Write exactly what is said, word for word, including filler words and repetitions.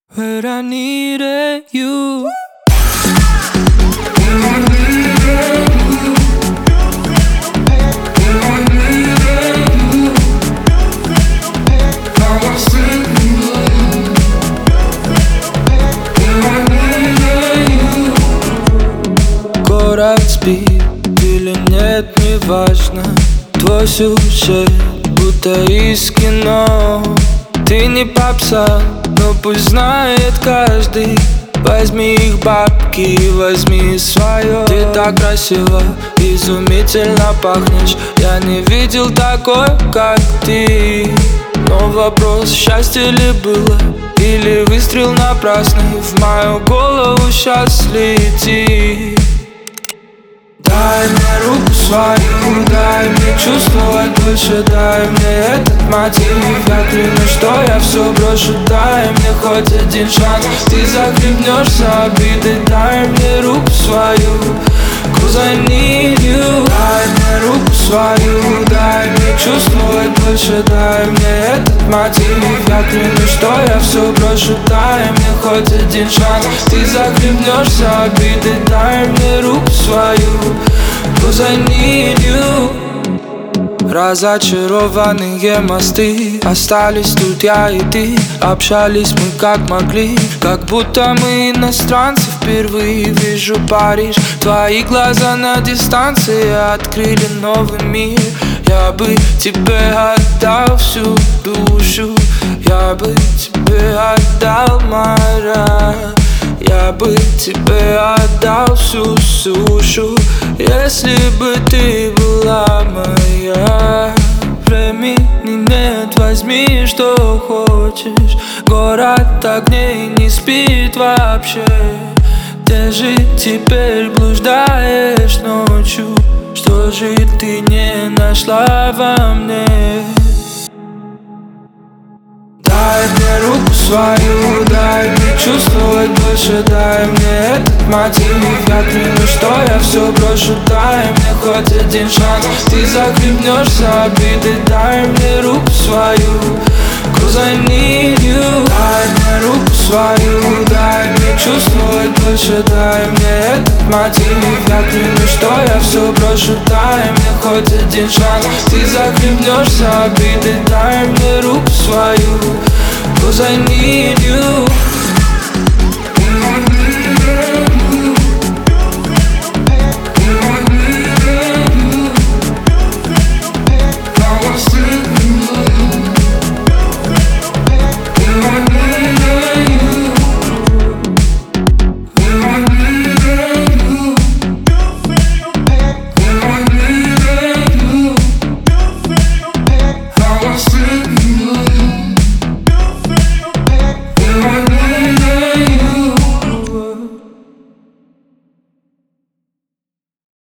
But I needed you. Город спит или нет, неважно. Твой сюжет будто из кино. Ты не попса, но пусть знает каждый. Возьми их бабки и возьми свое. Ты так красиво, изумительно пахнешь. Я не видел такой, как ты. Но вопрос, счастье ли было, или выстрел напрасный в мою голову сейчас летит. Дай мне руку свою, дай мне чувствовать больше, дай мне этот мотив. Я клянусь, что я все брошу, дай мне хоть один шанс. Ты захлебнешься обидой, дай мне руку свою, cause I need you. Дай мне руку свою, дай мне чувствовать больше, дай мне этот мотив. Я клянусь, что я все брошу, дай мне хоть один шанс. Ты захлебнешься обидой, дай мне руку свою, cause I need you. Разочарованные мосты, остались тут я и ты. Общались мы как могли, как будто мы иностранцы. Впервые вижу Париж, твои глаза на дистанции открыли новый мир. Я бы тебе отдал всю душу, я бы тебе отдал моря. Я бы тебе отдал всю сушу, если бы ты была моя. Времени нет, возьми что хочешь. Город огней не спит вообще. Где же теперь блуждаешь ночью? Что же ты не нашла во мне? Дай мне руку свою, дай мне чувствовать больше, дай мне этот мотив. Я клянусь, что я все брошу, дай мне хоть один шанс. Ты захлебнешься обидой, дай мне руку свою, cause I need you. Дай мне руку свою, дай мне чувствовать больше, дай мне этот мотив. Я клянусь, что я все брошу, дай мне хоть один шанс. Ты захлебнешься обидой, дай мне руку свою, cause I need you.